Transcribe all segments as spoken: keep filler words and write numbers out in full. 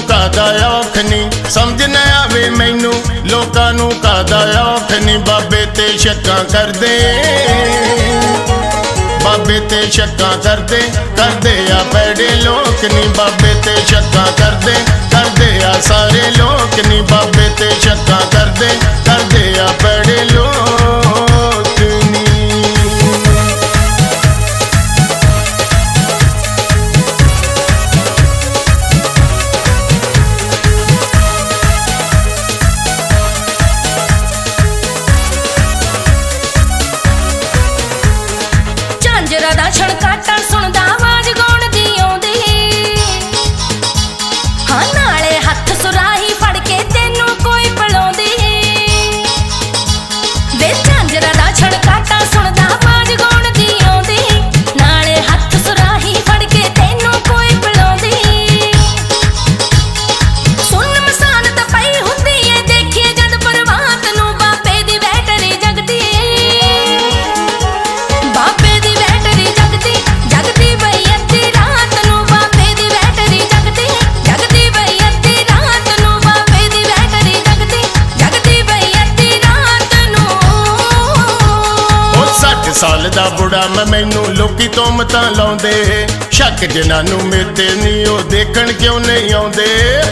कादा औख नी समझ न आवे मैनू लोकां नू कादा औख नी बाबे ते शक्कां करदे बाबे ते शक्कां करदे करदे आ पैड़े लोक नी बाबे ते शक्कां करदे करदे आ सारे लोक नी बाबे ते शक्कां करदे करदे आ पैड़े लोक नी। झांजरा दा छणकाटा सुनदा आवाज गौण दी आउंदी हां नाले हत्थ सुराही फड़ के तैनू कोई पलाउंदी वे झांजरा दा छणकाटा सुनदा आवाज गौण दी आउंदी नाले हत्थ सुराही फड़ के तैनू कोई पलाउंदी सुन मसान तां पई हुंदी ए देखिए जद परवात नू बाबे दी बैटरी जगदी बाबे दी बैटरी जगदी जगदी बई अद्धी रात नू बाबे दी बैटरी जगदी जगदी बई अद्धी रात नू बाबे दी बैटरी जगदी जगदी बई अद्धी रात नू। ओ सठ साल दा बुढ़ा मैं मैनू लोकी तोमतां लाउंदे शक जिन्हां नू मेरे नी ओ देखण क्यों नहीं आउंदे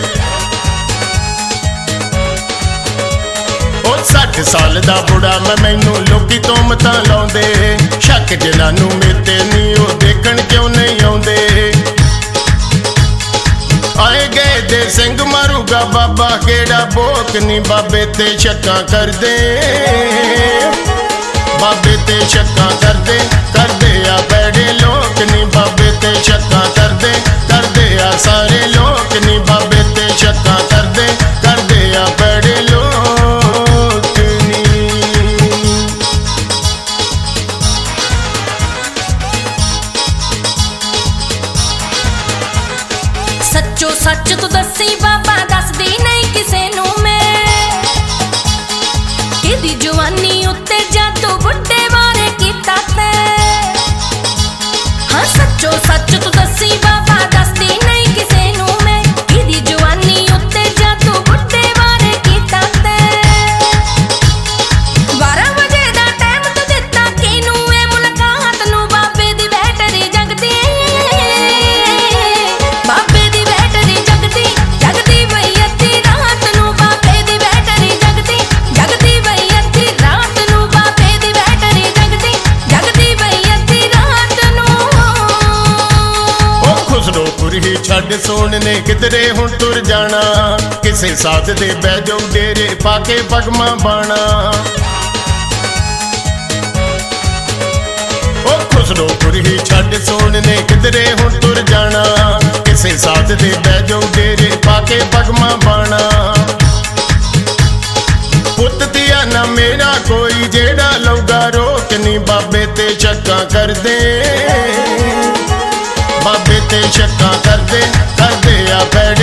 ओ सठ साल दा बुढ़ा मैं मैनू लोकी तोमतां लाउंदे शक जिन्हां नू मेरे नी ओ देखण क्यों नहीं आउंदे आए गए दे सिंह मारूगा बाबा केड़ा बोक नी बाबे ते शक्कां करदे बाबे ते शक्कां करदे करदे आ पैड़े लोक नी बाबे ते शक्कां करदे करदे आ सारे लोक नी बाबे ते शक्कां करदे करदे आ पैड़े लोक नी। सच्चो सच तू दसी बाबा दसदी नहीं किसे नू मैं किदी जवानी उत्ते जादू बुड्ढे बारे कीता ते हाँ सच्चो सच तू दसी बाबा दसदी नहीं किसे नू मैं किदी जवानी उत्ते जादू बुड्ढे बारे कीता ते बारह बजे दा टाइम तू दिता किनू ए मुलाकात नू बाबे दी बैटरी जगदी बाबे दी बैटरी जगदी जगदी बई अद्धी रात नू बाबे दी बैटरी जगदी जगदी बई अद्धी रात नू बाबे दी बैटरी जगदी जगदी बई अद्धी रात नू। ओ खुसरोपुर ही छड़ सोन ने किधरे हुण तुर जाना किसे साथ दे बह जाओ डेरे पाके पगमा बाणा ओ खुसरोपुर ही छड़ सोन ने किधरे हुण तुर जाना किसे साथ दे बह जाओ डेरे पाके पगमा बाणा पुत दिया ना मेरा कोई जेड़ा लौगा रोक नी बाबे ते शक्कां करदे बाबे ते शक्कां करदे करदे आ पैड़े